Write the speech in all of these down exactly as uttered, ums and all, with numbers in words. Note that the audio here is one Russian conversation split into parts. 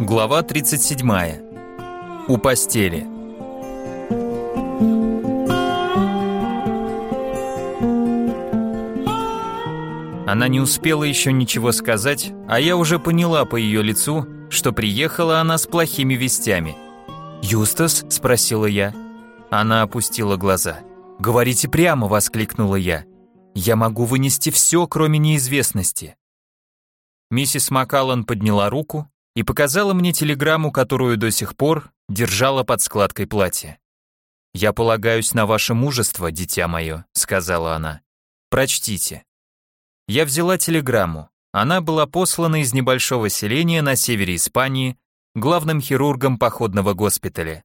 Глава тридцать семь. У постели. Она не успела еще ничего сказать, а я уже поняла по ее лицу, что приехала она с плохими вестями. «Юстас?» – спросила я. Она опустила глаза. «Говорите прямо!» – воскликнула я. «Я могу вынести все, кроме неизвестности». Миссис Маккаллан подняла руку и показала мне телеграмму, которую до сих пор держала под складкой платья. «Я полагаюсь на ваше мужество, дитя мое», — сказала она. «Прочтите». Я взяла телеграмму. Она была послана из небольшого селения на севере Испании главным хирургом походного госпиталя.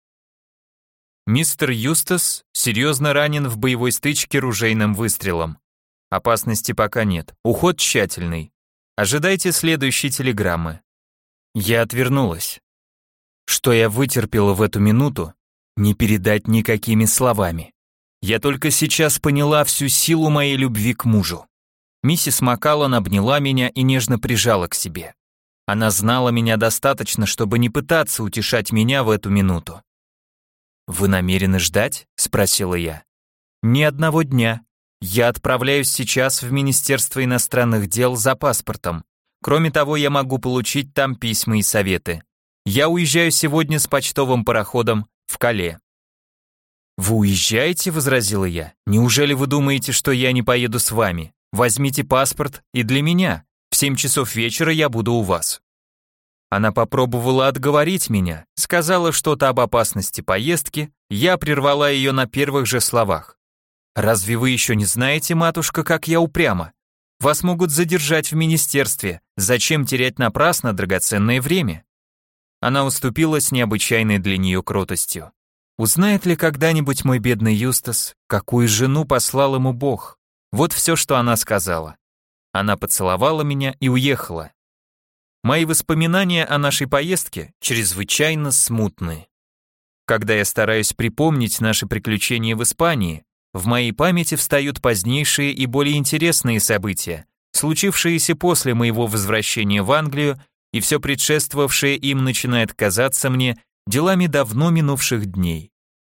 Мистер Юстас серьезно ранен в боевой стычке ружейным выстрелом. Опасности пока нет. Уход тщательный. Ожидайте следующей телеграммы. Я отвернулась. Что я вытерпела в эту минуту, не передать никакими словами. Я только сейчас поняла всю силу моей любви к мужу. Миссис Маккаллан обняла меня и нежно прижала к себе. Она знала меня достаточно, чтобы не пытаться утешать меня в эту минуту. «Вы намерены ждать?» – спросила я. «Ни одного дня. Я отправляюсь сейчас в Министерство иностранных дел за паспортом. Кроме того, я могу получить там письма и советы. Я уезжаю сегодня с почтовым пароходом в Кале». «Вы уезжаете?» – возразила я. «Неужели вы думаете, что я не поеду с вами? Возьмите паспорт и для меня. В семь часов вечера я буду у вас». Она попробовала отговорить меня, сказала что-то об опасности поездки, я прервала ее на первых же словах. «Разве вы еще не знаете, матушка, как я упряма? Вас могут задержать в министерстве, зачем терять напрасно драгоценное время?» Она уступила с необычайной для нее кротостью. «Узнает ли когда-нибудь мой бедный Юстас, какую жену послал ему Бог?» Вот все, что она сказала. Она поцеловала меня и уехала. Мои воспоминания о нашей поездке чрезвычайно смутны. Когда я стараюсь припомнить наши приключения в Испании, в моей памяти встают позднейшие и более интересные события, случившиеся после моего возвращения в Англию, и все предшествовавшее им начинает казаться мне делами давно минувших дней.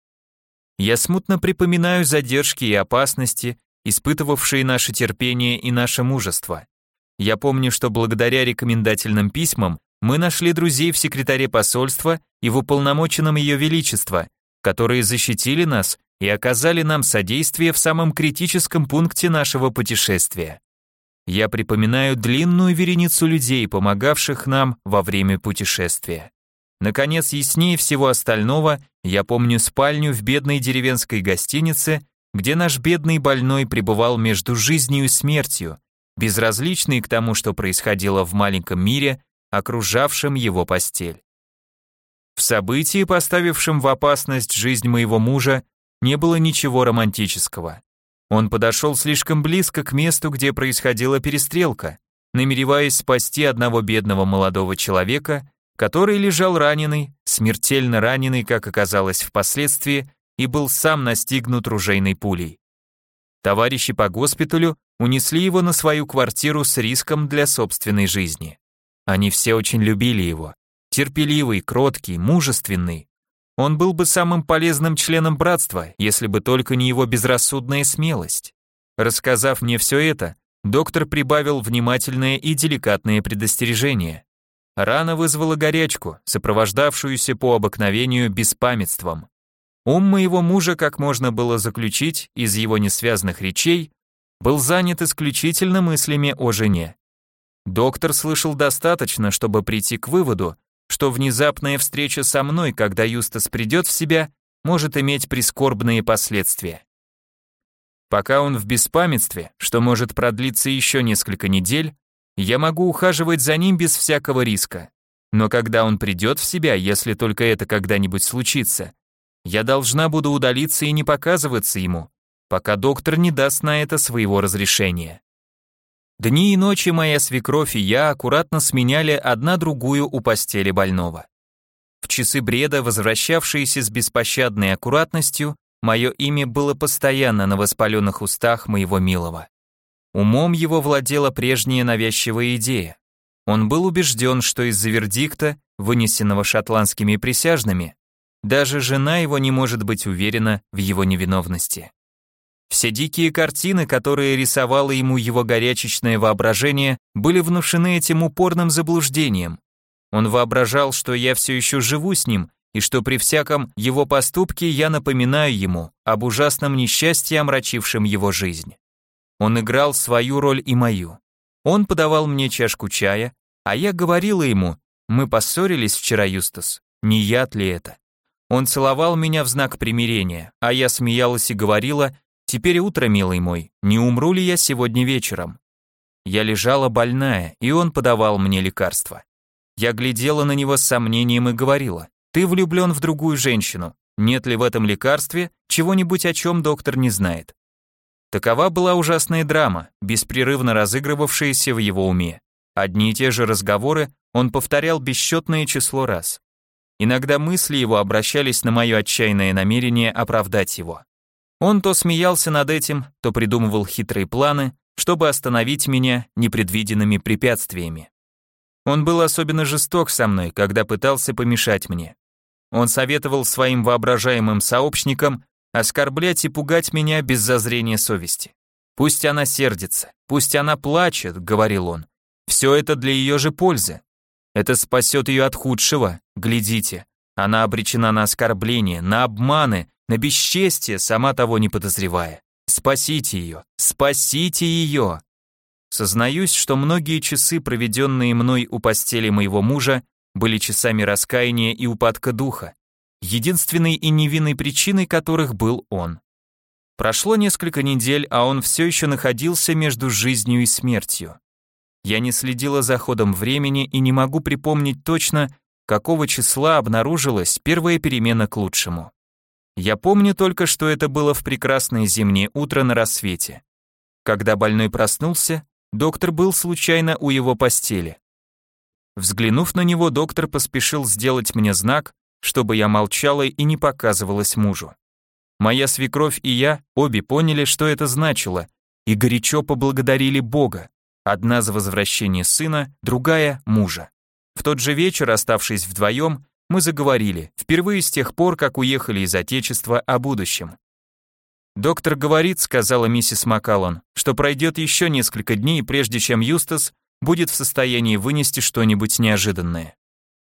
Я смутно припоминаю задержки и опасности, испытывавшие наше терпение и наше мужество. Я помню, что благодаря рекомендательным письмам мы нашли друзей в секретаре посольства и в уполномоченном Ее Величества, которые защитили нас и оказали нам содействие в самом критическом пункте нашего путешествия. Я припоминаю длинную вереницу людей, помогавших нам во время путешествия. Наконец, яснее всего остального, я помню спальню в бедной деревенской гостинице, где наш бедный больной пребывал между жизнью и смертью, безразличный к тому, что происходило в маленьком мире, окружавшем его постель. В событии, поставившем в опасность жизнь моего мужа, не было ничего романтического. Он подошел слишком близко к месту, где происходила перестрелка, намереваясь спасти одного бедного молодого человека, который лежал раненый, смертельно раненый, как оказалось впоследствии, и был сам настигнут ружейной пулей. Товарищи по госпиталю унесли его на свою квартиру с риском для собственной жизни. Они все очень любили его. Терпеливый, кроткий, мужественный. Он был бы самым полезным членом братства, если бы только не его безрассудная смелость. Рассказав мне все это, доктор прибавил внимательное и деликатное предостережение. Рана вызвала горячку, сопровождавшуюся по обыкновению беспамятством. Ум моего мужа, как можно было заключить из его несвязных речей, был занят исключительно мыслями о жене. Доктор слышал достаточно, чтобы прийти к выводу, что внезапная встреча со мной, когда Юстас придет в себя, может иметь прискорбные последствия. Пока он в беспамятстве, что может продлиться еще несколько недель, я могу ухаживать за ним без всякого риска. Но когда он придет в себя, если только это когда-нибудь случится, я должна буду удалиться и не показываться ему, пока доктор не даст на это своего разрешения. Дни и ночи моя свекровь и я аккуратно сменяли одна другую у постели больного. В часы бреда, возвращавшиеся с беспощадной аккуратностью, мое имя было постоянно на воспаленных устах моего милого. Умом его владела прежняя навязчивая идея. Он был убежден, что из-за вердикта, вынесенного шотландскими присяжными, даже жена его не может быть уверена в его невиновности. Все дикие картины, которые рисовало ему его горячечное воображение, были внушены этим упорным заблуждением. Он воображал, что я все еще живу с ним, и что при всяком его поступке я напоминаю ему об ужасном несчастье, омрачившем его жизнь. Он играл свою роль и мою. Он подавал мне чашку чая, а я говорила ему: «Мы поссорились вчера, Юстас, не яд ли это?» Он целовал меня в знак примирения, а я смеялась и говорила: «Теперь утро, милый мой, не умру ли я сегодня вечером?» Я лежала больная, и он подавал мне лекарства. Я глядела на него с сомнением и говорила: «Ты влюблен в другую женщину, нет ли в этом лекарстве чего-нибудь, о чем доктор не знает?» Такова была ужасная драма, беспрерывно разыгрывавшаяся в его уме. Одни и те же разговоры он повторял бесчетное число раз. Иногда мысли его обращались на мое отчаянное намерение оправдать его. Он то смеялся над этим, то придумывал хитрые планы, чтобы остановить меня непредвиденными препятствиями. Он был особенно жесток со мной, когда пытался помешать мне. Он советовал своим воображаемым сообщникам оскорблять и пугать меня без зазрения совести. «Пусть она сердится, пусть она плачет», — говорил он. «Все это для ее же пользы. Это спасет ее от худшего. Глядите, она обречена на оскорбление, на обманы, на бесчестие, сама того не подозревая. Спасите ее, спасите ее». Сознаюсь, что многие часы, проведенные мной у постели моего мужа, были часами раскаяния и упадка духа, единственной и невинной причиной которых был он. Прошло несколько недель, а он все еще находился между жизнью и смертью. Я не следила за ходом времени и не могу припомнить точно, какого числа обнаружилась первая перемена к лучшему. Я помню только, что это было в прекрасное зимнее утро на рассвете. Когда больной проснулся, доктор был случайно у его постели. Взглянув на него, доктор поспешил сделать мне знак, чтобы я молчала и не показывалась мужу. Моя свекровь и я обе поняли, что это значило, и горячо поблагодарили Бога, одна за возвращение сына, другая – мужа. В тот же вечер, оставшись вдвоем, мы заговорили, впервые с тех пор, как уехали из Отечества, о будущем. «Доктор говорит, — сказала миссис Маккаллан, — что пройдет еще несколько дней, прежде чем Юстас будет в состоянии вынести что-нибудь неожиданное.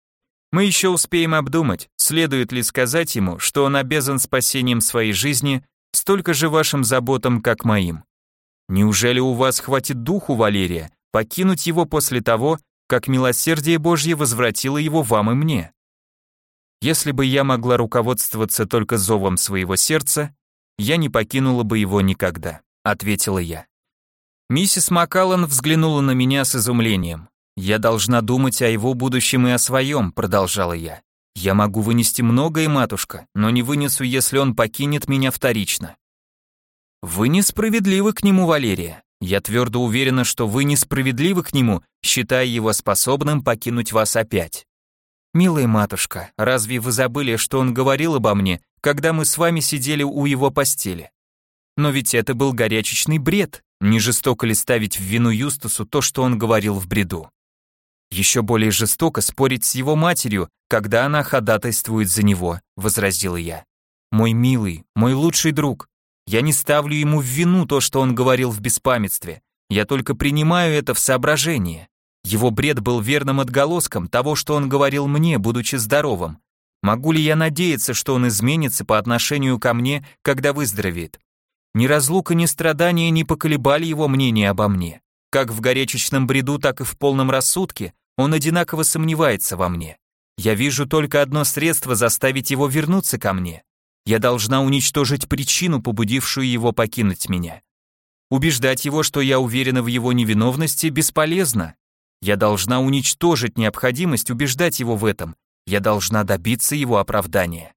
Мы еще успеем обдумать, следует ли сказать ему, что он обязан спасением своей жизни столько же вашим заботам, как моим. Неужели у вас хватит духу, Валерия, покинуть его после того, как милосердие Божье возвратило его вам и мне? Если бы я могла руководствоваться только зовом своего сердца, я не покинула бы его никогда», — ответила я. Миссис Маккаллан взглянула на меня с изумлением. «Я должна думать о его будущем и о своем», — продолжала я. «Я могу вынести многое, матушка, но не вынесу, если он покинет меня вторично». «Вы несправедливы к нему, Валерия. Я твердо уверена, что вы несправедливы к нему, считая его способным покинуть вас опять». «Милая матушка, разве вы забыли, что он говорил обо мне, когда мы с вами сидели у его постели? Но ведь это был горячечный бред. Не жестоко ли ставить в вину Юстасу то, что он говорил в бреду? Еще более жестоко спорить с его матерью, когда она ходатайствует за него», — возразила я. «Мой милый, мой лучший друг, я не ставлю ему в вину то, что он говорил в беспамятстве, я только принимаю это в соображение. Его бред был верным отголоском того, что он говорил мне, будучи здоровым. Могу ли я надеяться, что он изменится по отношению ко мне, когда выздоровеет? Ни разлука, ни страдания не поколебали его мнение обо мне. Как в горячечном бреду, так и в полном рассудке он одинаково сомневается во мне. Я вижу только одно средство заставить его вернуться ко мне. Я должна уничтожить причину, побудившую его покинуть меня. Убеждать его, что я уверена в его невиновности, бесполезно. Я должна уничтожить необходимость убеждать его в этом. Я должна добиться его оправдания.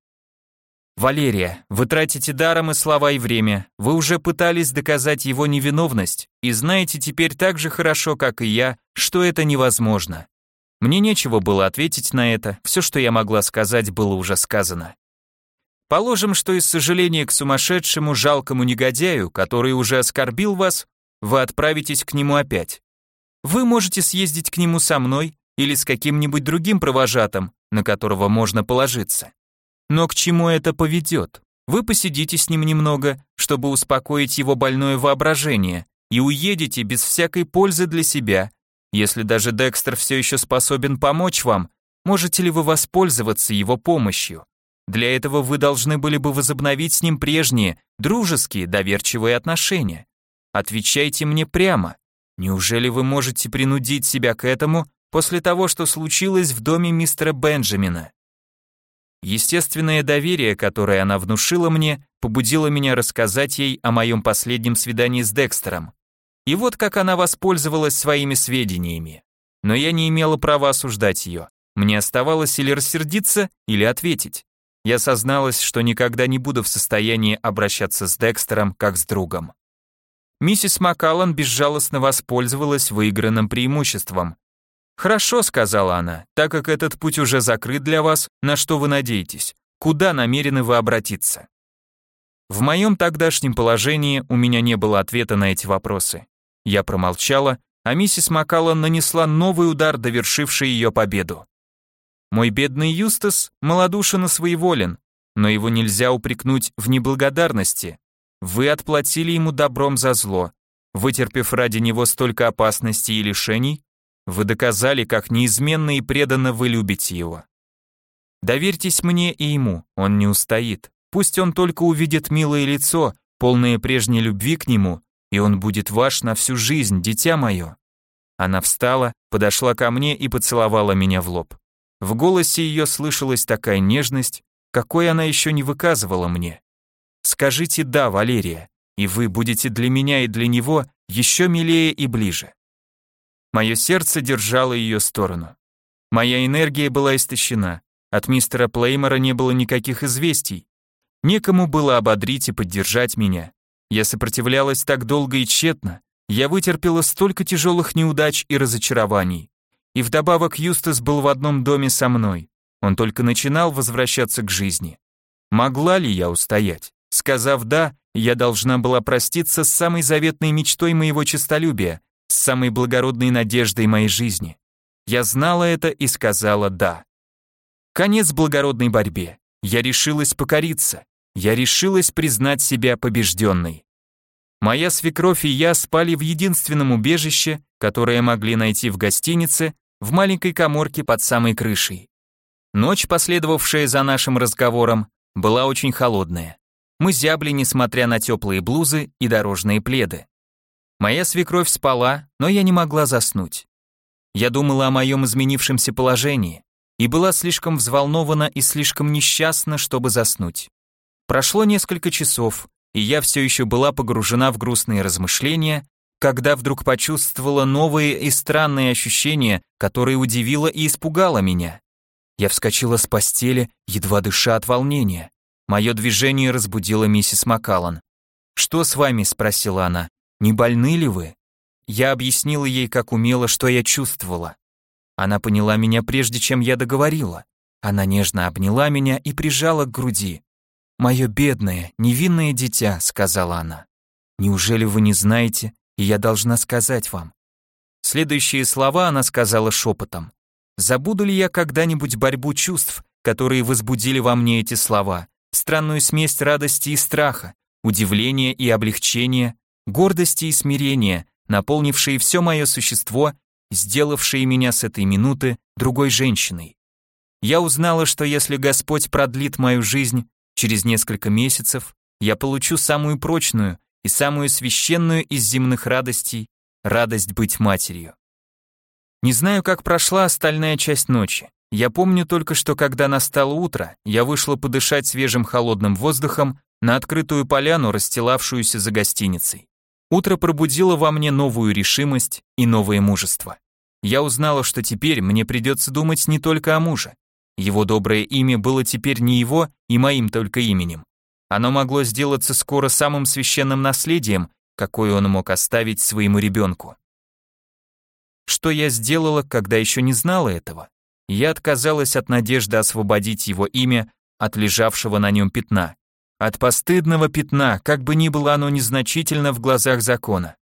Валерия, вы тратите даром и слова и время. Вы уже пытались доказать его невиновность и знаете теперь так же хорошо, как и я, что это невозможно. Мне нечего было ответить на это, все, что я могла сказать, было уже сказано. Положим, что из сожаления к сумасшедшему, жалкому негодяю, который уже оскорбил вас, вы отправитесь к нему опять. Вы можете съездить к нему со мной или с каким-нибудь другим провожатым, на которого можно положиться. Но к чему это поведет? Вы посидите с ним немного, чтобы успокоить его больное воображение, и уедете без всякой пользы для себя. Если даже Декстер все еще способен помочь вам, можете ли вы воспользоваться его помощью? Для этого вы должны были бы возобновить с ним прежние, дружеские, доверчивые отношения. Отвечайте мне прямо. Неужели вы можете принудить себя к этому после того, что случилось в доме мистера Бенджамина? Естественное доверие, которое она внушила мне, побудило меня рассказать ей о моем последнем свидании с Декстером. И вот как она воспользовалась своими сведениями. Но я не имела права осуждать ее. Мне оставалось или рассердиться, или ответить. Я созналась, что никогда не буду в состоянии обращаться с Декстером как с другом. Миссис Маккаллан безжалостно воспользовалась выигранным преимуществом. «Хорошо», — сказала она, — «так как этот путь уже закрыт для вас, на что вы надеетесь? Куда намерены вы обратиться?» В моем тогдашнем положении у меня не было ответа на эти вопросы. Я промолчала, а миссис Маккаллан нанесла новый удар, довершивший ее победу. Мой бедный Юстас малодушен и своеволен, но его нельзя упрекнуть в неблагодарности. Вы отплатили ему добром за зло. Вытерпев ради него столько опасностей и лишений, вы доказали, как неизменно и преданно вы любите его. Доверьтесь мне и ему, он не устоит. Пусть он только увидит милое лицо, полное прежней любви к нему, и он будет ваш на всю жизнь, дитя мое». Она встала, подошла ко мне и поцеловала меня в лоб. В голосе ее слышалась такая нежность, какой она еще не выказывала мне. «Скажите «да», Валерия, и вы будете для меня и для него еще милее и ближе». Мое сердце держало ее сторону. Моя энергия была истощена, от мистера Плеймора не было никаких известий. Некому было ободрить и поддержать меня. Я сопротивлялась так долго и тщетно, я вытерпела столько тяжелых неудач и разочарований. И вдобавок Юстас был в одном доме со мной, он только начинал возвращаться к жизни. Могла ли я устоять? Сказав «да», я должна была проститься с самой заветной мечтой моего честолюбия, с самой благородной надеждой моей жизни. Я знала это и сказала «да». Конец благородной борьбе. Я решилась покориться. Я решилась признать себя побежденной. Моя свекровь и я спали в единственном убежище, которое могли найти в гостинице, в маленькой каморке под самой крышей. Ночь, последовавшая за нашим разговором, была очень холодная. Мы зябли, несмотря на теплые блузы и дорожные пледы. Моя свекровь спала, но я не могла заснуть. Я думала о моем изменившемся положении и была слишком взволнована и слишком несчастна, чтобы заснуть. Прошло несколько часов, и я все еще была погружена в грустные размышления, когда вдруг почувствовала новые и странные ощущения, которые удивило и испугало меня. Я вскочила с постели, едва дыша от волнения. Мое движение разбудило миссис Маккаллан. «Что с вами?» — спросила она. «Не больны ли вы?» Я объяснила ей, как умела, что я чувствовала. Она поняла меня прежде, чем я договорила. Она нежно обняла меня и прижала к груди. «Мое бедное, невинное дитя», — сказала она. «Неужели вы не знаете, и я должна сказать вам?» Следующие слова она сказала шепотом. «Забуду ли я когда-нибудь борьбу чувств, которые возбудили во мне эти слова, странную смесь радости и страха, удивления и облегчения, гордости и смирения, наполнившие все мое существо, сделавшие меня с этой минуты другой женщиной? Я узнала, что если Господь продлит мою жизнь, через несколько месяцев я получу самую прочную и самую священную из земных радостей — радость быть матерью. Не знаю, как прошла остальная часть ночи. Я помню только, что когда настало утро, я вышла подышать свежим холодным воздухом на открытую поляну, расстилавшуюся за гостиницей. Утро пробудило во мне новую решимость и новое мужество. Я узнала, что теперь мне придется думать не только о муже. Его доброе имя было теперь не его и моим только именем. Оно могло сделаться скоро самым священным наследием, какое он мог оставить своему ребенку. Что я сделала, когда еще не знала этого? Я отказалась от надежды освободить его имя от лежавшего на нем пятна. От постыдного пятна, как бы ни было оно незначительно в глазах закона.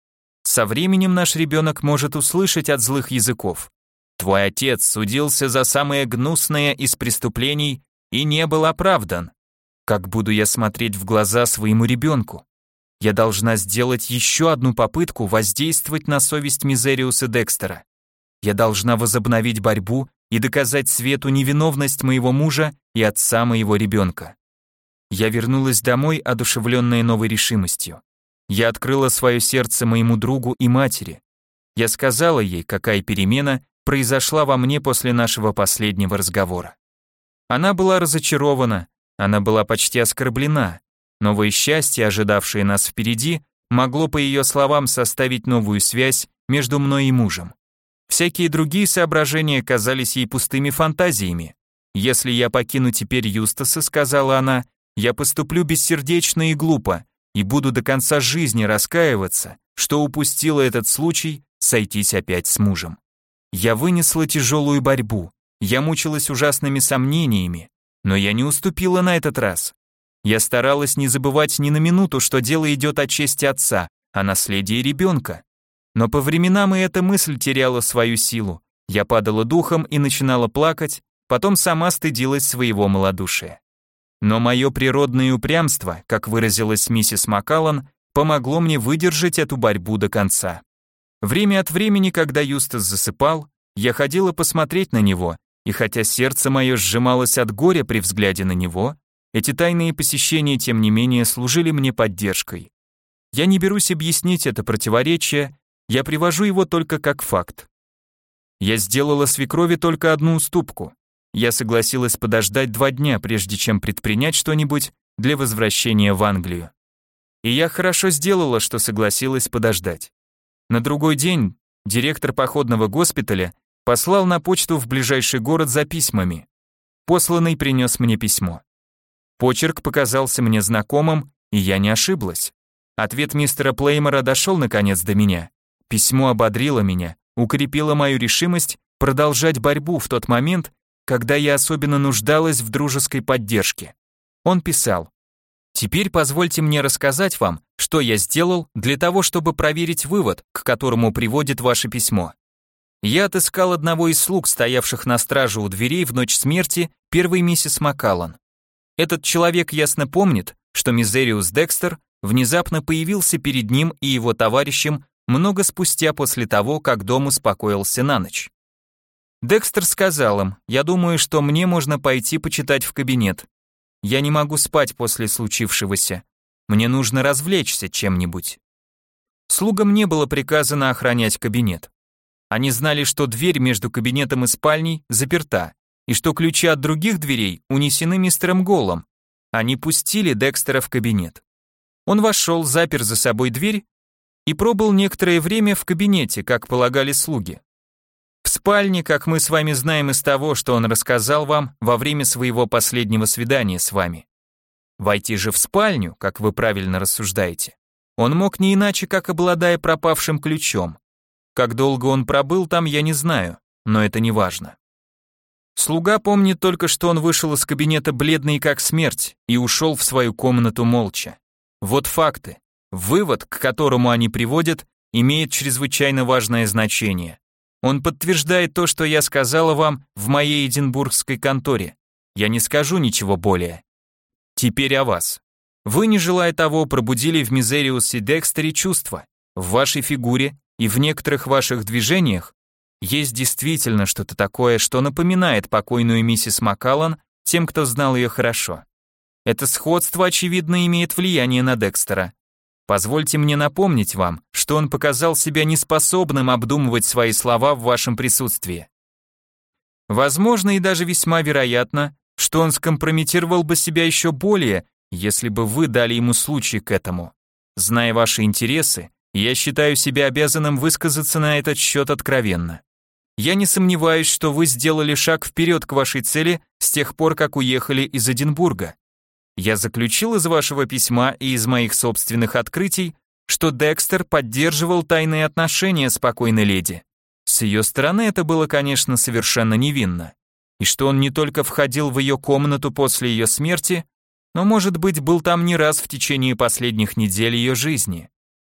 Со временем наш ребенок может услышать от злых языков. Твой отец судился за самое гнусное из преступлений и не был оправдан. Как буду я смотреть в глаза своему ребенку? Я должна сделать еще одну попытку воздействовать на совесть Мизериуса Декстера. Я должна возобновить борьбу и доказать свету невиновность моего мужа и отца моего ребенка. Я вернулась домой, одушевленная новой решимостью. Я открыла свое сердце моему другу и матери. Я сказала ей, какая перемена произошла во мне после нашего последнего разговора. Она была разочарована, она была почти оскорблена. Новое счастье, ожидавшее нас впереди, могло, по ее словам, составить новую связь между мной и мужем. Всякие другие соображения казались ей пустыми фантазиями. «Если я покину теперь Юстаса», — сказала она, — «я поступлю бессердечно и глупо, и буду до конца жизни раскаиваться, что упустила этот случай сойтись опять с мужем». Я вынесла тяжелую борьбу, я мучилась ужасными сомнениями, но я не уступила на этот раз. Я старалась не забывать ни на минуту, что дело идет о чести отца, о наследии ребенка. Но по временам и эта мысль теряла свою силу. Я падала духом и начинала плакать, потом сама стыдилась своего малодушия. Но мое природное упрямство, как выразилась миссис Маккаллан, помогло мне выдержать эту борьбу до конца. Время от времени, когда Юстас засыпал, я ходила посмотреть на него, и хотя сердце мое сжималось от горя при взгляде на него, эти тайные посещения, тем не менее, служили мне поддержкой. Я не берусь объяснить это противоречие, я привожу его только как факт. Я сделала свекрови только одну уступку. Я согласилась подождать два дня, прежде чем предпринять что-нибудь для возвращения в Англию. И я хорошо сделала, что согласилась подождать. На другой день директор походного госпиталя послал на почту в ближайший город за письмами. Посланный принес мне письмо. Почерк показался мне знакомым, и я не ошиблась. Ответ мистера Плеймора дошел наконец до меня. Письмо ободрило меня, укрепило мою решимость продолжать борьбу в тот момент, когда я особенно нуждалась в дружеской поддержке. Он писал: «Теперь позвольте мне рассказать вам, что я сделал для того, чтобы проверить вывод, к которому приводит ваше письмо. Я отыскал одного из слуг, стоявших на страже у дверей в ночь смерти первой миссис Маккаллан. Этот человек ясно помнит, что Мизериус Декстер внезапно появился перед ним и его товарищем много спустя после того, как дом успокоился на ночь. Декстер сказал им: «Я думаю, что мне можно пойти почитать в кабинет. Я не могу спать после случившегося. Мне нужно развлечься чем-нибудь». Слугам не было приказано охранять кабинет. Они знали, что дверь между кабинетом и спальней заперта, и что ключи от других дверей унесены мистером Голлом. Они пустили Декстера в кабинет. Он вошел, запер за собой дверь и пробыл некоторое время в кабинете, как полагали слуги. В спальне, как мы с вами знаем из того, что он рассказал вам во время своего последнего свидания с вами. Войти же в спальню, как вы правильно рассуждаете, он мог не иначе, как обладая пропавшим ключом. Как долго он пробыл там, я не знаю, но это не важно. Слуга помнит только, что он вышел из кабинета бледный как смерть и ушел в свою комнату молча. Вот факты. Вывод, к которому они приводят, имеет чрезвычайно важное значение. Он подтверждает то, что я сказала вам в моей эдинбургской конторе. Я не скажу ничего более. Теперь о вас. Вы, не желая того, пробудили в Мизериусе Декстере чувства. В вашей фигуре и в некоторых ваших движениях есть действительно что-то такое, что напоминает покойную миссис Маккаллан тем, кто знал ее хорошо. Это сходство, очевидно, имеет влияние на Декстера. Позвольте мне напомнить вам, что он показал себя неспособным обдумывать свои слова в вашем присутствии. Возможно и даже весьма вероятно, что он скомпрометировал бы себя еще более, если бы вы дали ему случай к этому. Зная ваши интересы, я считаю себя обязанным высказаться на этот счет откровенно. Я не сомневаюсь, что вы сделали шаг вперед к вашей цели с тех пор, как уехали из Эдинбурга. Я заключил из вашего письма и из моих собственных открытий, что Декстер поддерживал тайные отношения с покойной леди. С ее стороны это было, конечно, совершенно невинно. И что он не только входил в ее комнату после ее смерти, но, может быть, был там не раз в течение последних недель ее жизни.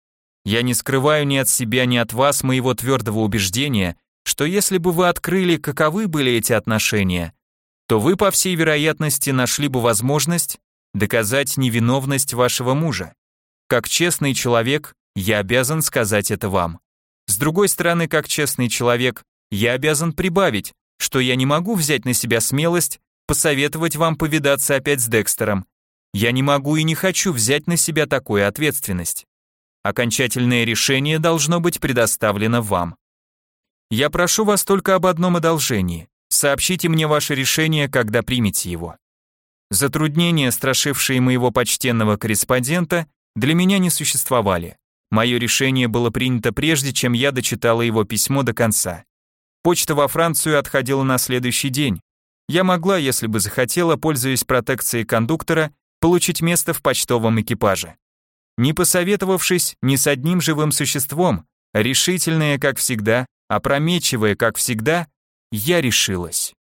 Я не скрываю ни от себя, ни от вас моего твердого убеждения, что если бы вы открыли, каковы были эти отношения, то вы, по всей вероятности, нашли бы возможность доказать невиновность вашего мужа. Как честный человек, я обязан сказать это вам. С другой стороны, как честный человек, я обязан прибавить, что я не могу взять на себя смелость посоветовать вам повидаться опять с Декстером. Я не могу и не хочу взять на себя такую ответственность. Окончательное решение должно быть предоставлено вам. Я прошу вас только об одном одолжении. Сообщите мне ваше решение, когда примете его. Затруднения, страшившие моего почтенного корреспондента, для меня не существовали. Мое решение было принято прежде, чем я дочитала его письмо до конца. Почта во Францию отходила на следующий день. Я могла, если бы захотела, пользуясь протекцией кондуктора, получить место в почтовом экипаже. Не посоветовавшись ни с одним живым существом, решительная, как всегда, опрометчивая, как всегда, я решилась.